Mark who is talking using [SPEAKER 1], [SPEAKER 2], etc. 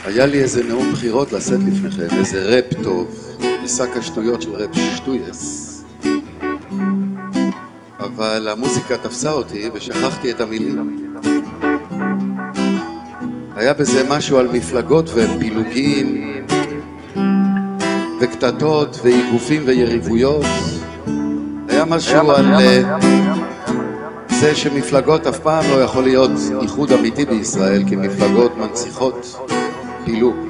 [SPEAKER 1] היה לי איזה נאום בחירות לשאת לפניכם, איזה רפ טוב, משק השטויות של רפ שטויס. אבל המוזיקה תפסה אותי ושכחתי את המילים. היה בזה משהו על מפלגות ופילוגים וקטטות ואיגופים ויריבויות. היה משהו על זה שמפלגות אף פעם לא יכול להיות איחוד אמיתי בישראל, כי מפלגות מנציחות פילוג.